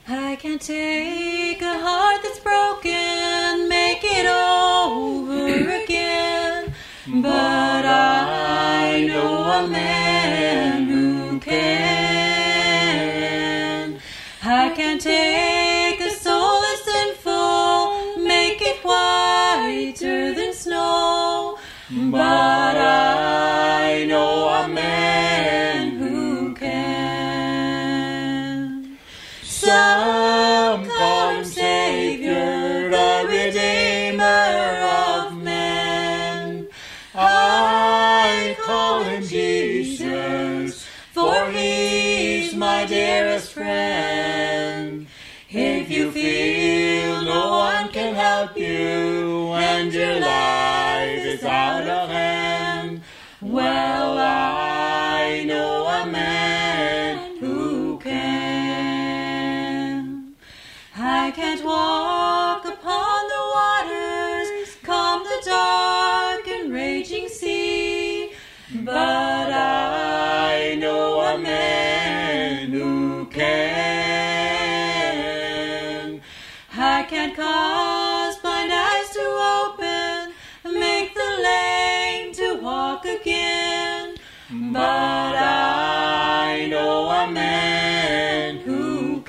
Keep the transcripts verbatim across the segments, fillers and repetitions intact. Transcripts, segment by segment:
I can't take a heart that's broken, make it over again, but I know a man who can. I can't take a soul that's sinful, make it whiter than snow, but I know a man who can. Some call him Savior, the Redeemer of men. I call him Jesus, for he's my dearest friend. If you feel no one can help you and your life is out of hand, well, I know a man who can. I can't walk upon the waters, calm the dark and raging sea, but I know a man who can. I can't cause blind eyes to open, make the lame to walk again, but I know a man who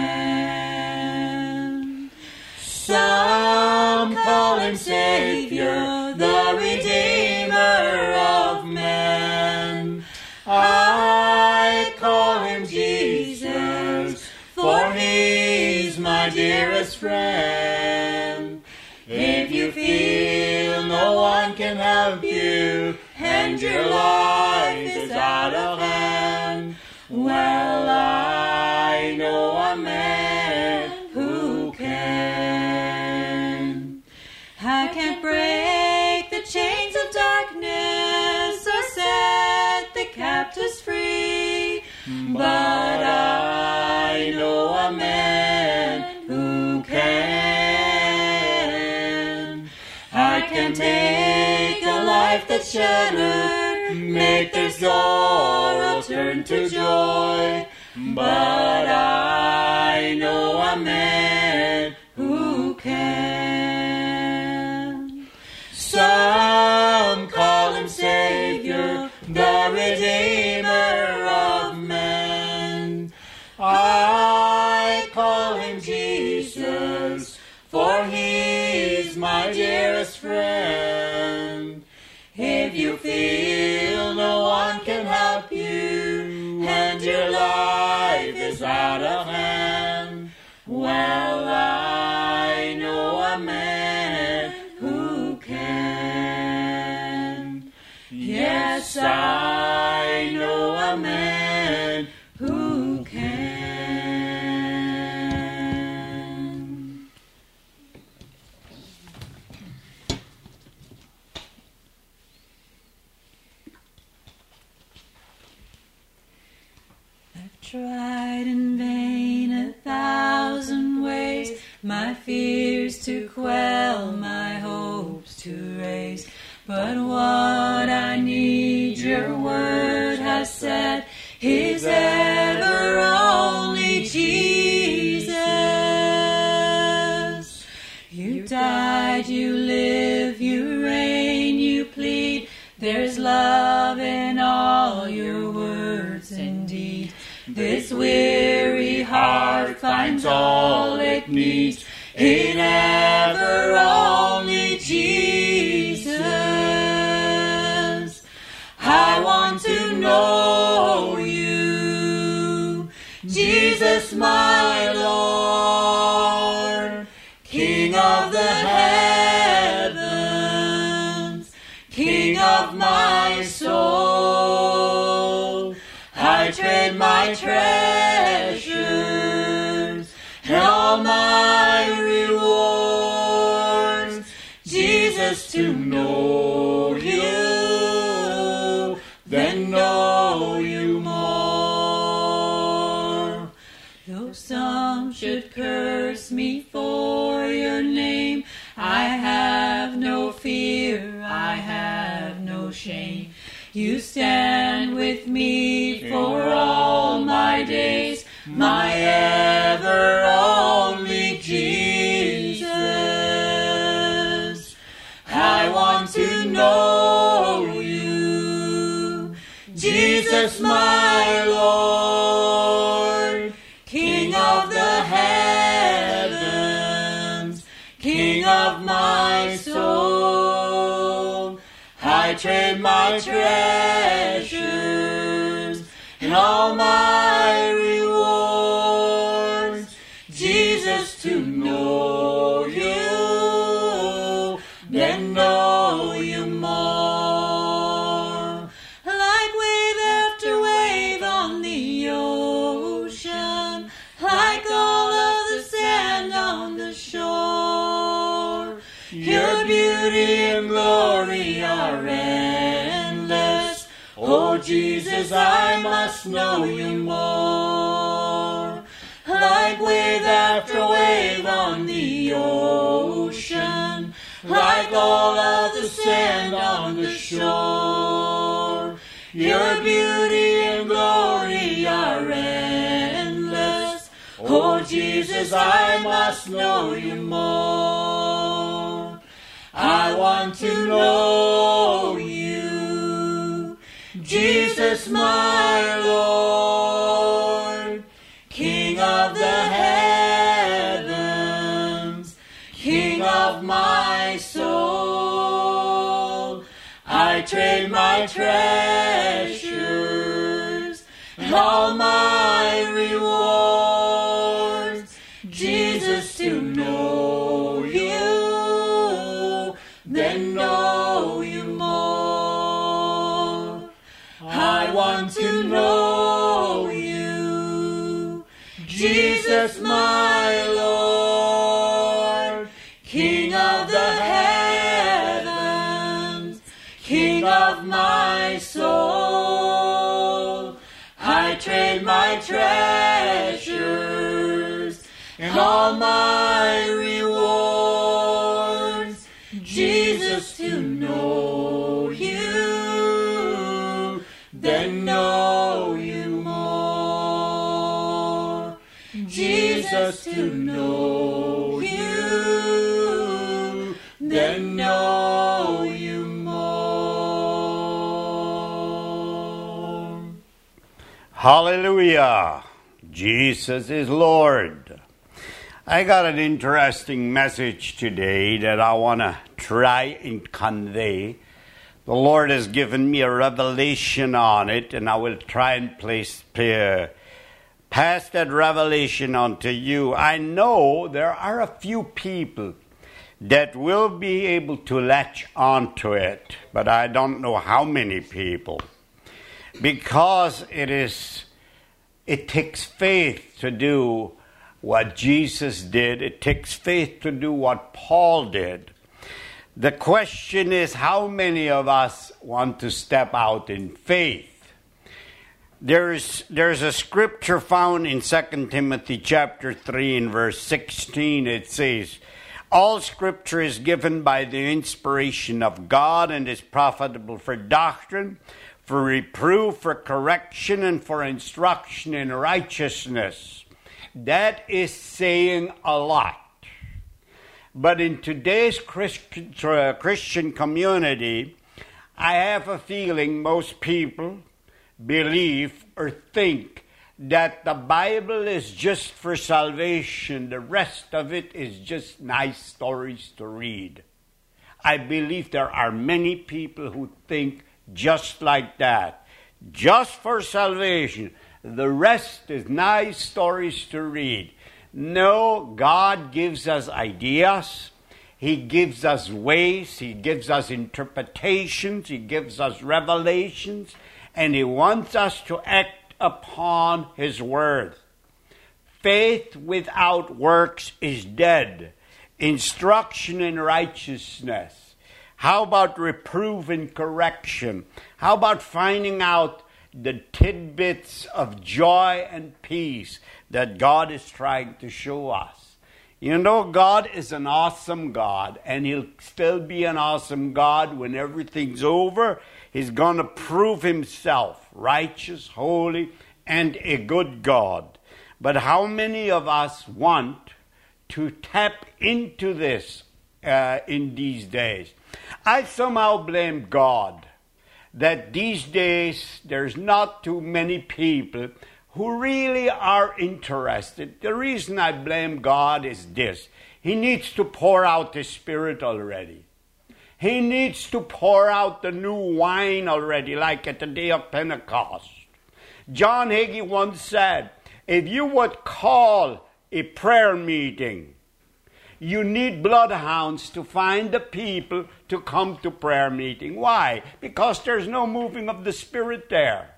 can. Some call him Savior, the Redeemer of men. I call him Jesus, for he's my dearest friend. If you feel no one can help you and your life is out of hand, well, I know a man who can. I can't break the chains of darkness or set the captives free, but I know a man who can. I can take a life that's shattered, make their sorrow turn to joy, but I know a man who can. Some call him Savior, the Redeemer of men. I call him Jesus, for he's my dearest friend. If you feel no one can help you and your life is out of hand, well, I know a man who can. Yes, I know a man who can. I've tried in vain a thousand ways, my fears to quell, my hopes to raise, but what I need your word has said is ever only Jesus. You died, you live, you reign, you plead, there's love in all your words indeed. This weary heart finds all it needs in ever only Jesus. I want to know you, Jesus my Lord, King of the heavens, King of my soul. I trade my treasures and all my rewards, Jesus, to know you, then know you more. Though some should curse me for your name, I have no fear, I have no shame. You stand with me for all my days, my ever Jesus, my Lord, King of the heavens, King of my soul. I trade my treasures and all my rewards, Jesus, to know you, then know you more. Like wave after wave on the ocean, like all of the sand on the shore, your beauty and glory are endless. Oh, Jesus, I must know you more. Like wave after wave on the ocean, like all of the sand on the shore, your beauty and glory are endless. Oh, Jesus, I must know you more. I want to know you, Jesus, my Lord, King of the heavens, King of my soul. I trade my treasures and all my rewards, Jesus, to know you, then know you more. I want to know you, Jesus, my Lord, King of the heavens, King of my soul. I trade my treasures and all my rewards, Jesus, to know you, then know you more. Jesus, to know you, then know you more. Hallelujah! Jesus is Lord. I got an interesting message today that I want to try and convey. The Lord has given me a revelation on it, and I will try and place, play, pass that revelation on to you. I know there are a few people that will be able to latch onto it, but I don't know how many people. Because it is, it takes faith to do what Jesus did. It takes faith to do what Paul did. The question is, how many of us want to step out in faith? There's, there's a scripture found in Second Timothy chapter three and verse sixteen. It says, all scripture is given by the inspiration of God and is profitable for doctrine, for reproof, for correction, and for instruction in righteousness. That is saying a lot. But in today's Christian, uh, Christian community, I have a feeling most people believe or think that the Bible is just for salvation. The rest of it is just nice stories to read. I believe there are many people who think just like that. Just for salvation. The rest is nice stories to read. No, God gives us ideas. He gives us ways. He gives us interpretations. He gives us revelations. And He wants us to act upon His word. Faith without works is dead. Instruction in righteousness. How about reproof and correction? How about finding out the tidbits of joy and peace that God is trying to show us? You know, God is an awesome God, and He'll still be an awesome God when everything's over. He's going to prove Himself righteous, holy, and a good God. But how many of us want to tap into this uh, in these days? I somehow blame God. that these days there's not too many people who really are interested. The reason I blame God is this. He needs to pour out His Spirit already. He needs to pour out the new wine already, like at the day of Pentecost. John Hagee once said, if you would call a prayer meeting, you need bloodhounds to find the people to come to prayer meeting. Why? Because there's no moving of the Spirit there.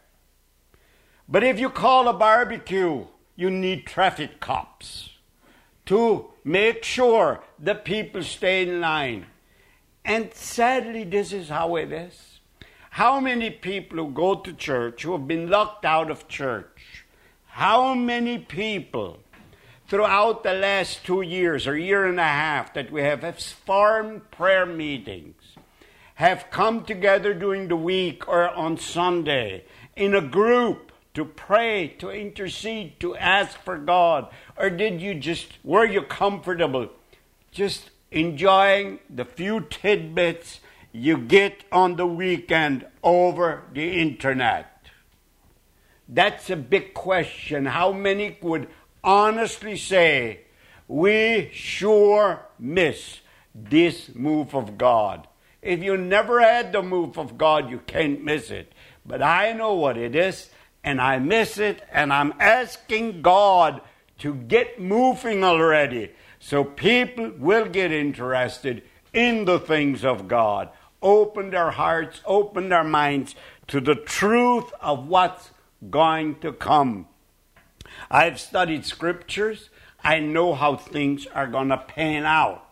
But if you call a barbecue, you need traffic cops to make sure the people stay in line. And sadly, this is how it is. How many people who go to church, who have been locked out of church, how many people throughout the last two years or year and a half that we have, have formed prayer meetings, have come together during the week or on Sunday in a group to pray, to intercede, to ask for God? Or did you just, were you comfortable just enjoying the few tidbits you get on the weekend over the internet? That's a big question. How many would honestly say, we sure miss this move of God? If you never had the move of God, you can't miss it. But I know what it is, and I miss it, and I'm asking God to get moving already so people will get interested in the things of God. Open their hearts, open their minds to the truth of what's going to come. I've studied scriptures. I know how things are going to pan out.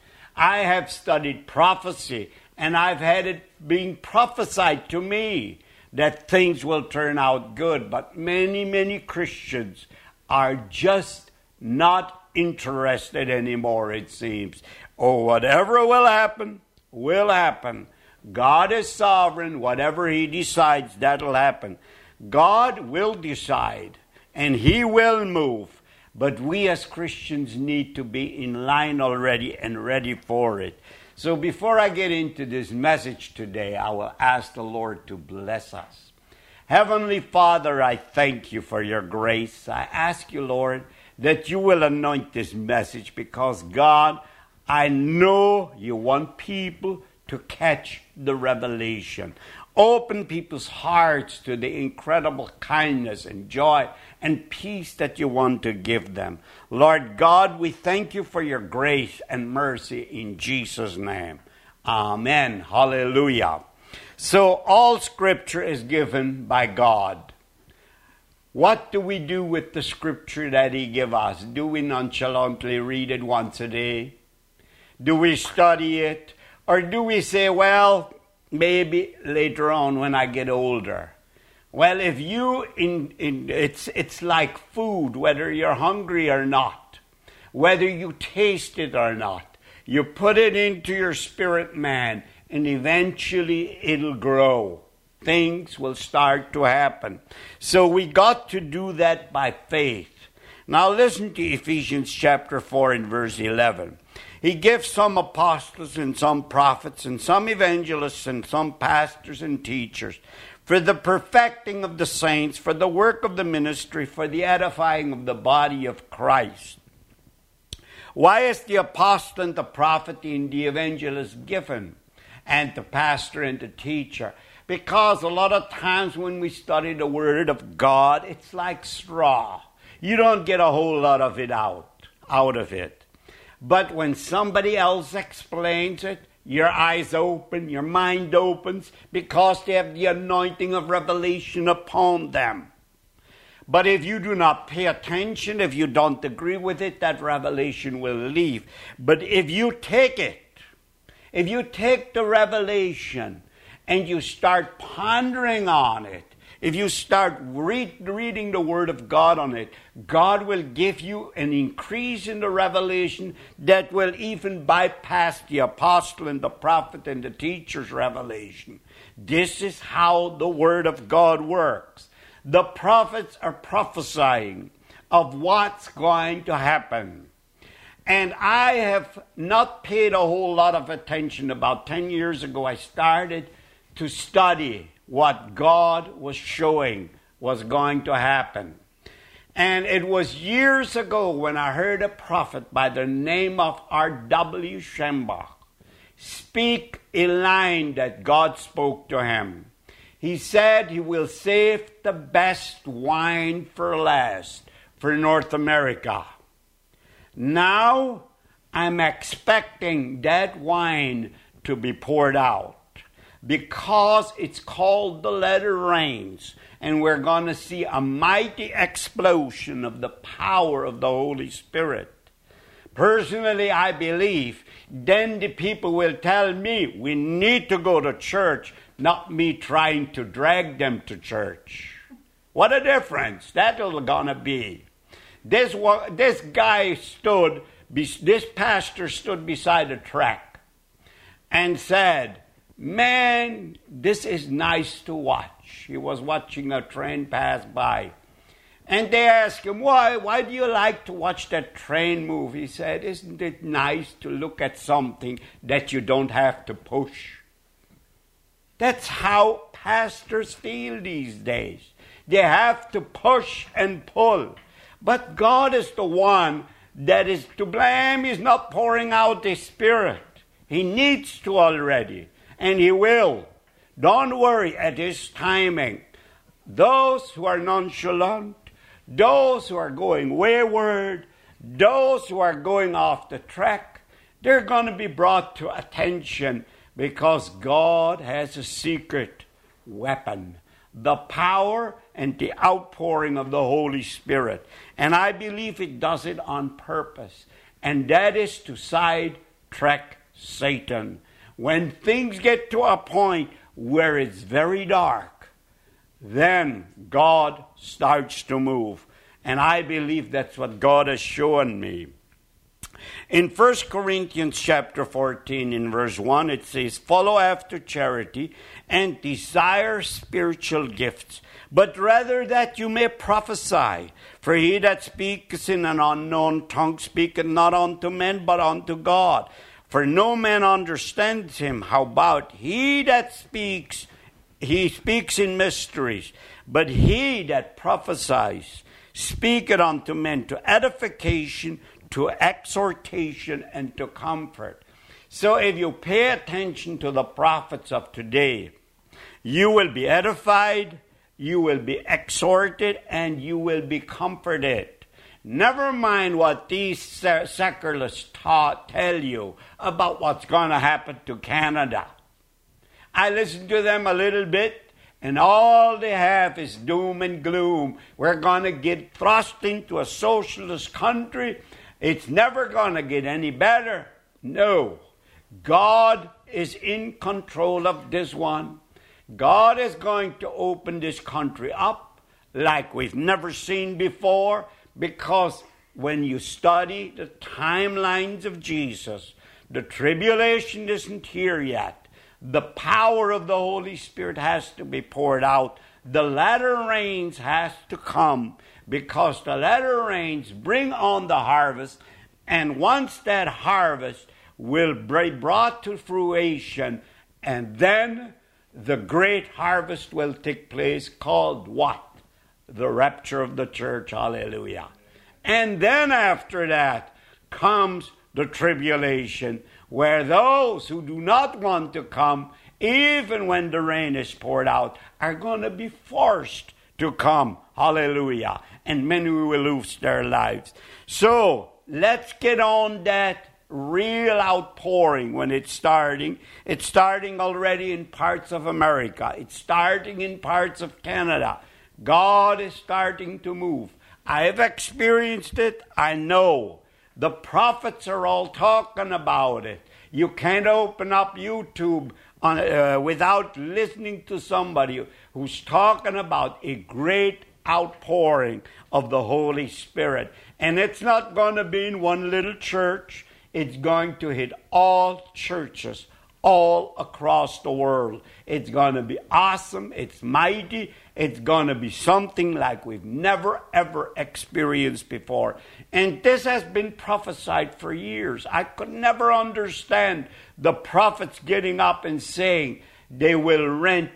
I have studied prophecy, and I've had it being prophesied to me that things will turn out good. But many, many Christians are just not interested anymore, it seems. Oh, whatever will happen, will happen. God is sovereign. Whatever He decides, that'll happen. God will decide, and He will move. But we as Christians need to be in line already and ready for it. So before I get into this message today, I will ask the Lord to bless us. Heavenly Father, I thank You for Your grace. I ask You, Lord, that You will anoint this message because, God, I know You want people to catch the revelation. Open people's hearts to the incredible kindness and joy and peace that You want to give them. Lord God, we thank You for Your grace and mercy in Jesus' name. Amen. Hallelujah. So all Scripture is given by God. What do we do with the Scripture that He gave us? Do we nonchalantly read it once a day? Do we study it? Or do we say, well, maybe later on when I get older? Well, if you, in, in it's it's like food, whether you're hungry or not, whether you taste it or not, you put it into your spirit man, and eventually it'll grow. Things will start to happen. So we got to do that by faith. Now listen to Ephesians chapter four and verse eleven. He gives some apostles and some prophets and some evangelists and some pastors and teachers for the perfecting of the saints, for the work of the ministry, for the edifying of the body of Christ. Why is the apostle and the prophet and the evangelist given, and the pastor and the teacher? Because a lot of times when we study the Word of God, it's like straw. You don't get a whole lot of it out, out of it. But when somebody else explains it, your eyes open, your mind opens, because they have the anointing of revelation upon them. But if you do not pay attention, if you don't agree with it, that revelation will leave. But if you take it, if you take the revelation and you start pondering on it, if you start read, reading the Word of God on it, God will give you an increase in the revelation that will even bypass the apostle and the prophet and the teacher's revelation. This is how the Word of God works. The prophets are prophesying of what's going to happen. And I have not paid a whole lot of attention. About ten years ago, I started to study what God was showing was going to happen. And it was years ago when I heard a prophet by the name of R W Schambach speak a line that God spoke to him. He said he will save the best wine for last for North America. Now I'm expecting that wine to be poured out because it's called the latter rains, and we're going to see a mighty explosion of the power of the Holy Spirit. Personally, I believe then the people will tell me we need to go to church, not me trying to drag them to church. What a difference that'll gonna be. This this guy stood, this pastor stood beside a track and said, "Man, this is nice to watch." He was watching a train pass by. And they asked him, why, why do you like to watch that train move? He said, "Isn't it nice to look at something that you don't have to push?" That's how pastors feel these days. They have to push and pull. But God is the one that is to blame. He's not pouring out His Spirit. He needs to already, and He will. Don't worry at His timing. Those who are nonchalant, those who are going wayward, those who are going off the track, they're going to be brought to attention because God has a secret weapon, the power and the outpouring of the Holy Spirit. And I believe it does it on purpose, and that is to sidetrack Satan. When things get to a point where it's very dark, then God starts to move. And I believe that's what God has shown me. In First Corinthians chapter fourteen, in verse one, it says, "Follow after charity and desire spiritual gifts, but rather that you may prophesy. For he that speaks in an unknown tongue speaketh not unto men, but unto God. For no man understands him. Howbeit he that speaks, he speaks in mysteries. But he that prophesies speaketh unto men to edification, to exhortation, and to comfort." So if you pay attention to the prophets of today, you will be edified, you will be exhorted, and you will be comforted. Never mind what these secularists taught, tell you about what's going to happen to Canada. I listened to them a little bit, and all they have is doom and gloom. We're going to get thrust into a socialist country. It's never going to get any better. No. God is in control of this one. God is going to open this country up like we've never seen before, because when you study the timelines of Jesus, the tribulation isn't here yet. The power of the Holy Spirit has to be poured out. The latter rains has to come, because the latter rains bring on the harvest, and once that harvest will be brought to fruition, and then the great harvest will take place, called what? The rapture of the church. Hallelujah. And then after that comes the tribulation, where those who do not want to come, even when the rain is poured out, are going to be forced to come. Hallelujah. And many will lose their lives. So let's get on that real outpouring when it's starting. It's starting already in parts of America. It's starting in parts of Canada. God is starting to move. I have experienced it. I know. The prophets are all talking about it. You can't open up YouTube on, uh, without listening to somebody who's talking about a great outpouring of the Holy Spirit. And it's not going to be in one little church. It's going to hit all churches all across the world. It's going to be awesome. It's mighty. It's going to be something like we've never, ever experienced before. And this has been prophesied for years. I could never understand the prophets getting up and saying, They will rent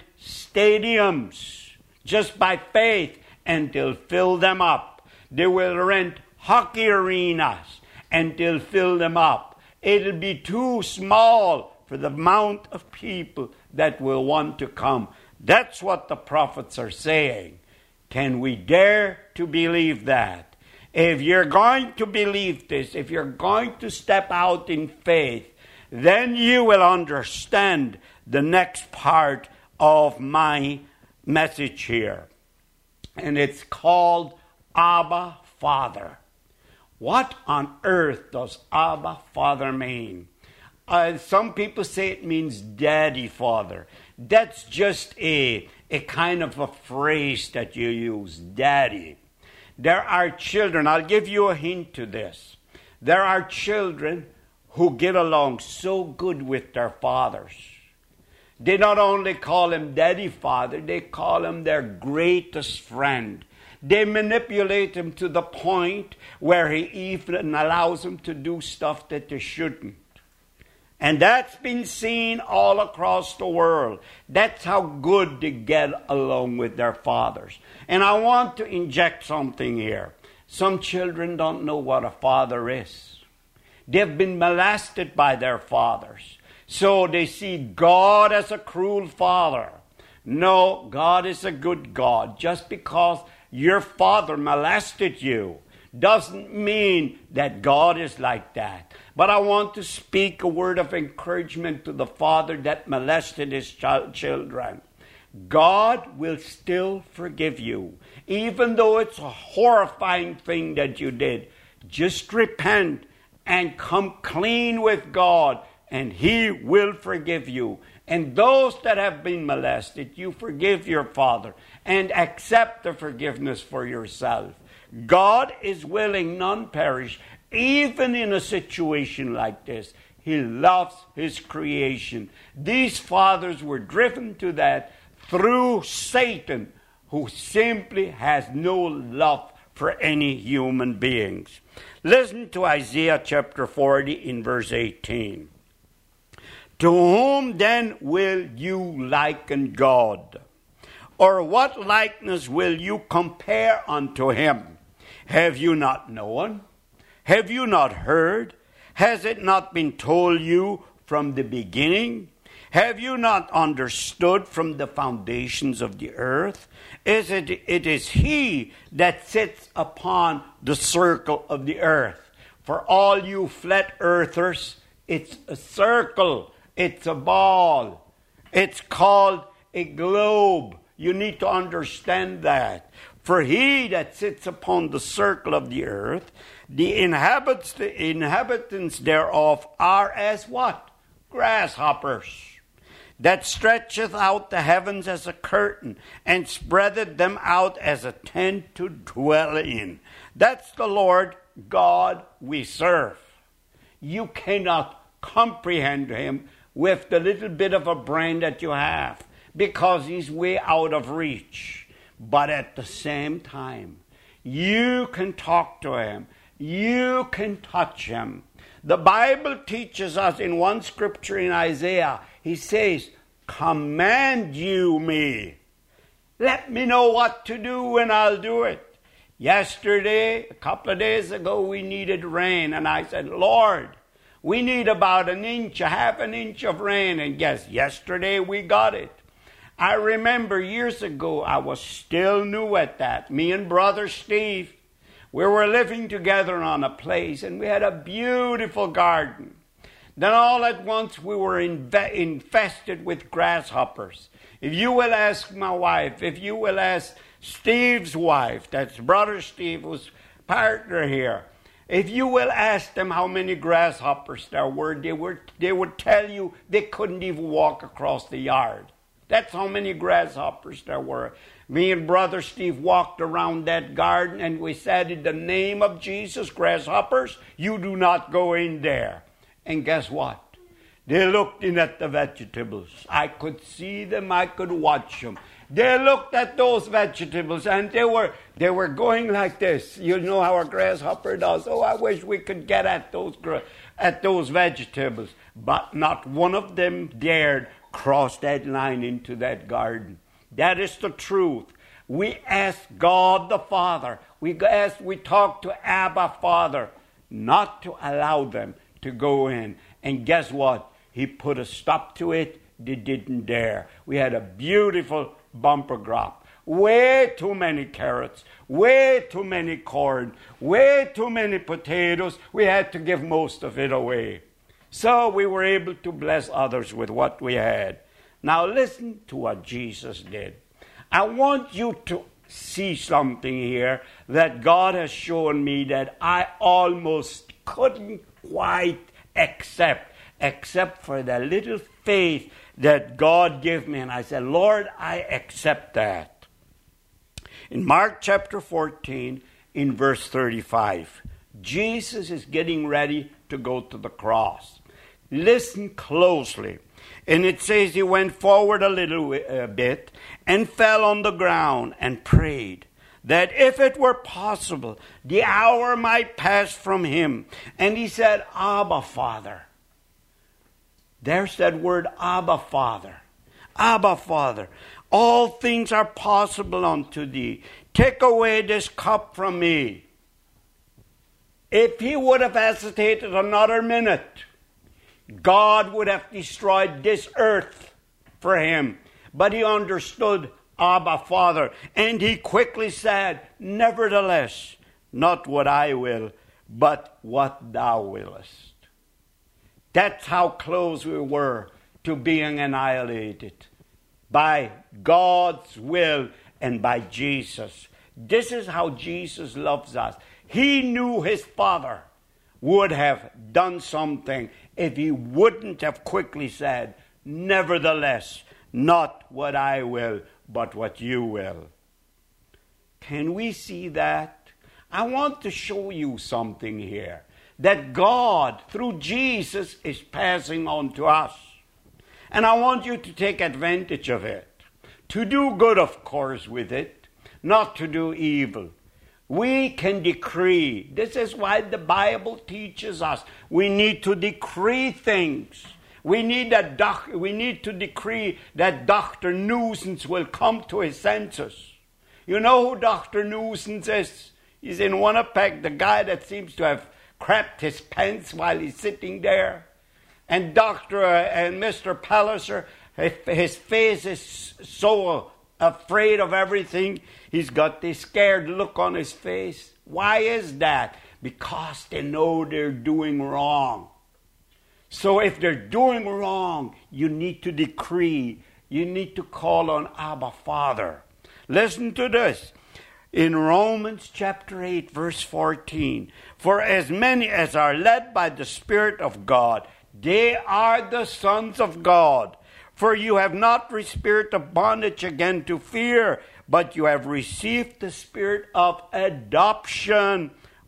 stadiums just by faith, and they'll fill them up. They will rent hockey arenas, and they'll fill them up. It'll be too small for the amount of people that will want to come. That's what the prophets are saying. Can we dare to believe that? If you're going to believe this, if you're going to step out in faith, then you will understand the next part of my message here. And it's called Abba Father. What on earth does Abba Father mean? Uh, some people say it means Daddy Father. That's just a, a kind of a phrase that you use, Daddy. There are children, I'll give you a hint to this. There are children who get along so good with their fathers. They not only call him Daddy Father, they call him their greatest friend. They manipulate him to the point where he even allows them to do stuff that they shouldn't. And that's been seen all across the world. That's how good they get along with their fathers. And I want to inject something here. Some children don't know what a father is. They've been molested by their fathers. So they see God as a cruel father. No, God is a good God. Just because your father molested you doesn't mean that God is like that. But I want to speak a word of encouragement to the father that molested his child children. God will still forgive you, even though it's a horrifying thing that you did. Just repent and come clean with God, and he will forgive you. And those that have been molested, you forgive your father and accept the forgiveness for yourself. God is willing none perish. Even in a situation like this, he loves his creation. These fathers were driven to that through Satan, who simply has no love for any human beings. Listen to Isaiah chapter forty in verse eighteen. To whom then will you liken God? Or what likeness will you compare unto him? Have you not known? Have you not heard? Has it not been told you from the beginning? Have you not understood from the foundations of the earth? Is it, it is he that sits upon the circle of the earth. For all you flat earthers, it's a circle. It's a ball. It's called a globe. You need to understand that. For he that sits upon the circle of the earth, the inhabitants, the inhabitants thereof are as what? Grasshoppers. That stretcheth out the heavens as a curtain, and spreadeth them out as a tent to dwell in. That's the Lord God we serve. You cannot comprehend him with the little bit of a brain that you have, because he's way out of reach. But at the same time, you can talk to him. You can touch him. The Bible teaches us in one scripture in Isaiah, he says, command you me. Let me know what to do and I'll do it. Yesterday, a couple of days ago, we needed rain. And I said, Lord, we need about an inch, a half an inch of rain. And guess, yesterday we got it. I remember years ago, I was still new at that. Me and Brother Steve, we were living together on a place, and we had a beautiful garden. Then all at once, we were inve- infested with grasshoppers. If you will ask my wife, if you will ask Steve's wife, that's Brother Steve, who's partner here, if you will ask them how many grasshoppers there were, they, were, they would tell you they couldn't even walk across the yard. That's how many grasshoppers there were. Me and Brother Steve walked around that garden and we said, in the name of Jesus, grasshoppers, you do not go in there. And guess what? They looked in at the vegetables. I could see them. I could watch them. They looked at those vegetables and they were they were going like this. You know how a grasshopper does. Oh, I wish we could get at those at those vegetables. But not one of them dared cross that line into that garden. That is the truth. We ask God the Father. We ask, we talk to Abba Father not to allow them to go in. And guess what? He put a stop to it. They didn't dare. We had a beautiful bumper crop. Way too many carrots. Way too many corn. Way too many potatoes. We had to give most of it away. So we were able to bless others with what we had. Now listen to what Jesus did. I want you to see something here that God has shown me that I almost couldn't quite accept, except for the little faith that God gave me. And I said, Lord, I accept that. In Mark chapter fourteen, in verse thirty-five, Jesus is getting ready to go to the cross. Listen closely. And it says he went forward a little uh, bit and fell on the ground and prayed that if it were possible, the hour might pass from him. And he said, Abba, Father. There's that word, Abba, Father. Abba, Father. All things are possible unto thee. Take away this cup from me. If he would have hesitated another minute, God would have destroyed this earth for him. But he understood Abba, Father. And he quickly said, nevertheless, not what I will, but what thou willest. That's how close we were to being annihilated. By God's will and by Jesus. This is how Jesus loves us. He knew his Father would have done something if he wouldn't have quickly said, nevertheless, not what I will, but what you will. Can we see that? I want to show you something here. That God, through Jesus, is passing on to us. And I want you to take advantage of it. To do good, of course, with it. Not to do evil. We can decree. This is why the Bible teaches us. We need to decree things. We need, that doc- we need to decree that Doctor Nuisance will come to his senses. You know who Doctor Nuisance is? He's in Winnipeg, the guy that seems to have crapped his pants while he's sitting there. And Doctor Uh, and Mister Palliser, his face is so afraid of everything. He's got this scared look on his face. Why is that? Because they know they're doing wrong. So if they're doing wrong, you need to decree. You need to call on Abba, Father. Listen to this. In Romans chapter eight, verse fourteen. For as many as are led by the Spirit of God, they are the sons of God. For you have not the spirit of bondage again to fear, but you have received the spirit of adoption,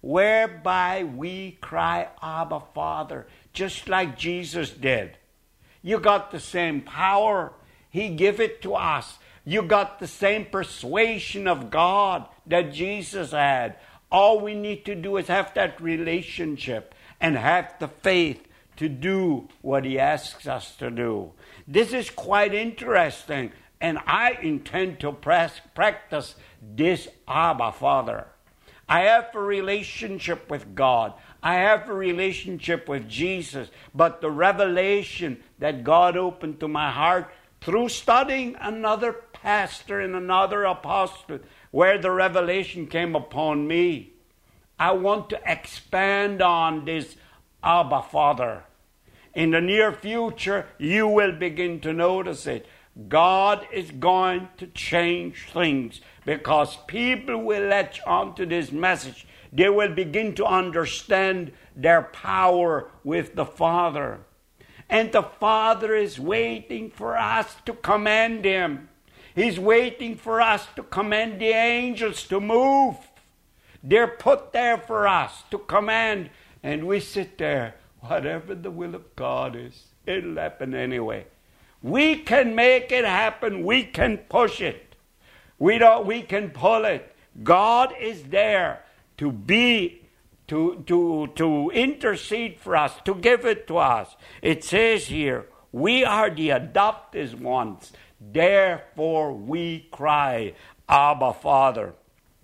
whereby we cry, Abba, Father, just like Jesus did. You got the same power. He gave it to us. You got the same persuasion of God that Jesus had. All we need to do is have that relationship and have the faith to do what he asks us to do. This is quite interesting, and I intend to press, practice this Abba, Father. I have a relationship with God. I have a relationship with Jesus, but the revelation that God opened to my heart through studying another pastor and another apostle, where the revelation came upon me, I want to expand on this Abba, Father. In the near future, you will begin to notice it. God is going to change things because people will latch on to this message. They will begin to understand their power with the Father. And the Father is waiting for us to command him. He's waiting for us to command the angels to move. They're put there for us to command. And we sit there. Whatever the will of God is, it'll happen anyway. We can make it happen. We can push it. We don't. We can pull it. God is there to be, to, to, to intercede for us, to give it to us. It says here, We are the adopted ones. Therefore we cry, Abba, Father.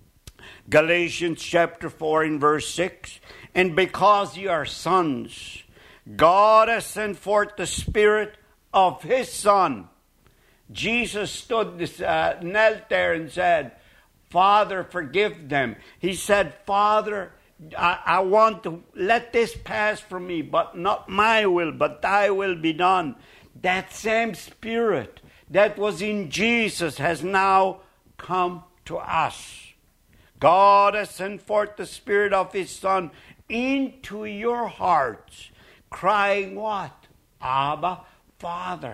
Galatians chapter four in verse six. And because ye are sons, God has sent forth the Spirit of His Son. Jesus stood, this, uh, knelt there and said, Father, forgive them. He said, Father, I, I want to let this pass from me, but not my will, but thy will be done. That same Spirit that was in Jesus has now come to us. God has sent forth the Spirit of His Son into your hearts, crying what? Abba, Father.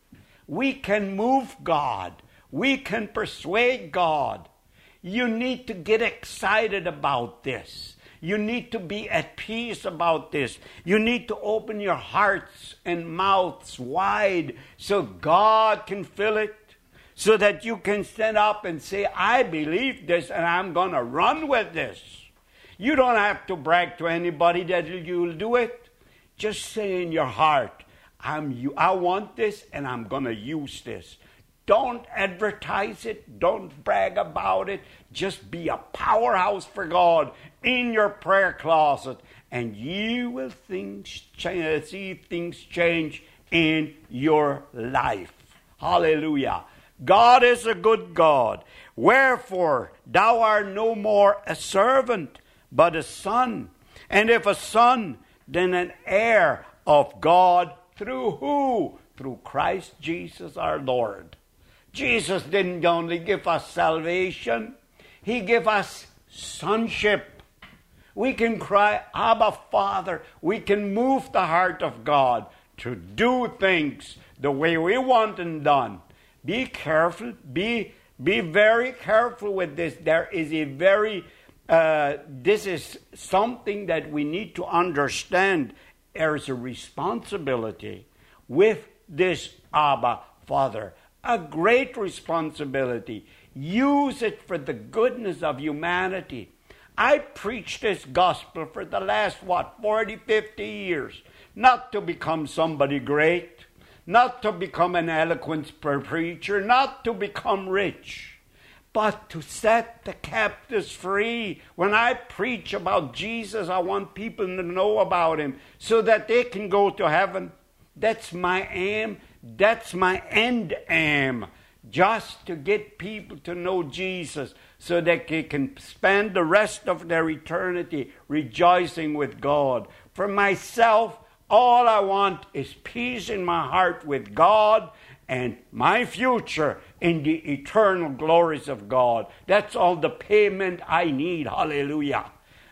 We can move God. We can persuade God. You need to get excited about this. You need to be at peace about this. You need to open your hearts and mouths wide so God can fill it, so that you can stand up and say, I believe this and I'm going to run with this. You don't have to brag to anybody that you'll do it. Just say in your heart, I'm you. I want this and I'm going to use this. Don't advertise it. Don't brag about it. Just be a powerhouse for God in your prayer closet, and you will things change, see things change in your life. Hallelujah. God is a good God. Wherefore, thou art no more a servant, but a son. And if a son, then an heir of God. Through who? Through Christ Jesus our Lord. Jesus didn't only give us salvation. He gave us sonship. We can cry, Abba, Father. We can move the heart of God to do things the way we want them done. Be careful. Be, be very careful with this. There is a very, uh, this is something that we need to understand. There is a responsibility with this Abba, Father. A great responsibility. Use it for the goodness of humanity. I preach this gospel for the last, what, forty, fifty years. Not to become somebody great. Not to become an eloquent preacher. Not to become rich. But to set the captives free. When I preach about Jesus, I want people to know about Him so that they can go to heaven. That's my aim. That's my end aim. Just to get people to know Jesus so that they can spend the rest of their eternity rejoicing with God. For myself, all I want is peace in my heart with God and my future in the eternal glories of God. That's all the payment I need. Hallelujah.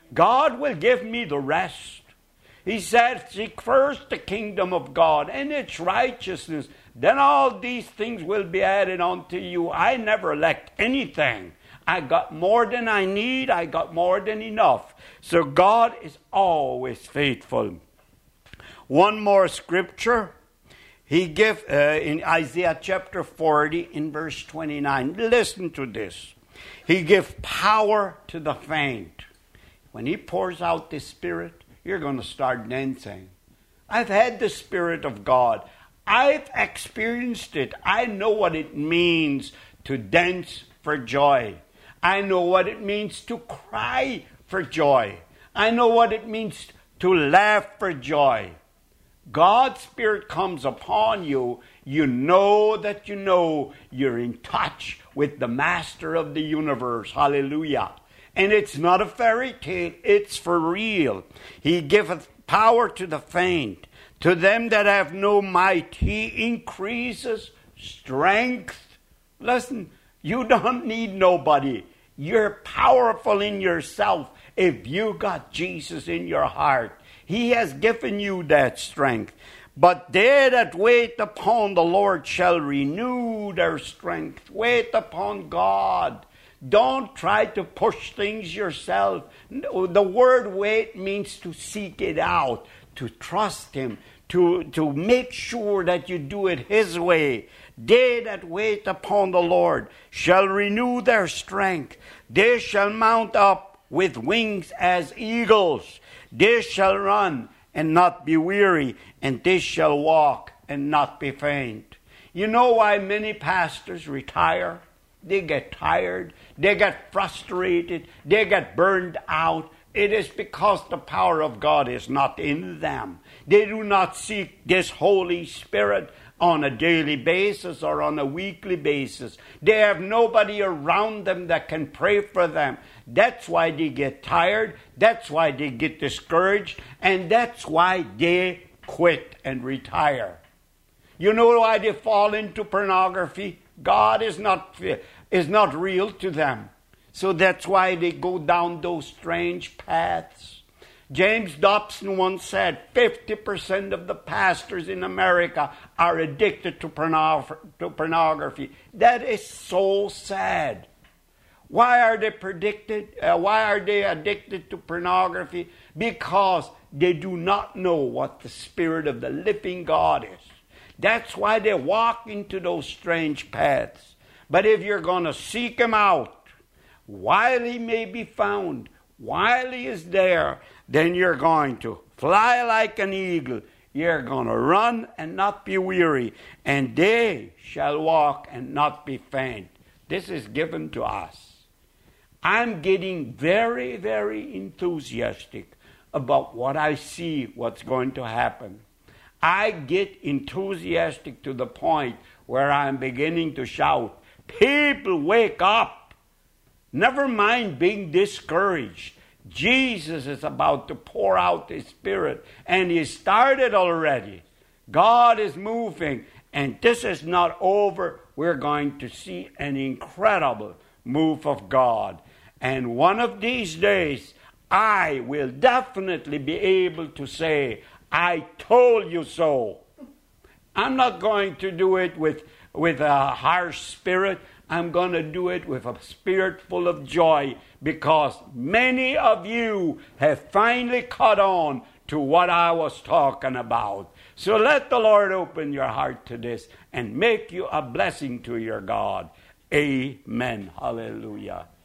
God will give me the rest. He said, seek first the kingdom of God and its righteousness. Then all these things will be added unto you. I never lacked anything. I got more than I need. I got more than enough. So God is always faithful. One more scripture. He gave uh, in Isaiah chapter forty in verse twenty-nine. Listen to this. He gives power to the faint. When He pours out the Spirit, you're going to start dancing. I've had the Spirit of God. I've experienced it. I know what it means to dance for joy. I know what it means to cry for joy. I know what it means to laugh for joy. God's Spirit comes upon you. You know that you know you're in touch with the Master of the universe. Hallelujah. And it's not a fairy tale. It's for real. He giveth power to the faint. To them that have no might, He increases strength. Listen, you don't need nobody. You're powerful in yourself if you got Jesus in your heart. He has given you that strength. But they that wait upon the Lord shall renew their strength. Wait upon God. Don't try to push things yourself. The word wait means to seek it out, to trust Him, to, to make sure that you do it His way. They that wait upon the Lord shall renew their strength. They shall mount up with wings as eagles. They shall run and not be weary, and they shall walk and not be faint. You know why many pastors retire? They get tired, they get frustrated, they get burned out. It is because the power of God is not in them. They do not seek this Holy Spirit on a daily basis or on a weekly basis. They have nobody around them that can pray for them. That's why they get tired. That's why they get discouraged. And that's why they quit and retire. You know why they fall into pornography? God is not, is not real to them. So that's why they go down those strange paths. James Dobson once said fifty percent of the pastors in America are addicted to, porno- to pornography. That is so sad. Why are they predicted? Uh, why are they addicted to pornography? Because they do not know what the Spirit of the living God is. That's why they walk into those strange paths. But if you're going to seek Him out, while He may be found, while He is there, then you're going to fly like an eagle. You're going to run and not be weary, and they shall walk and not be faint. This is given to us. I'm getting very, very enthusiastic about what I see, what's going to happen. I get enthusiastic to the point where I'm beginning to shout, "People, wake up! Never mind being discouraged. Jesus is about to pour out His Spirit, and He started already. God is moving, and this is not over. We're going to see an incredible move of God. And one of these days, I will definitely be able to say, 'I told you so.'" I'm not going to do it with, with a harsh spirit. I'm going to do it with a spirit full of joy, because many of you have finally caught on to what I was talking about. So let the Lord open your heart to this and make you a blessing to your God. Amen. Hallelujah.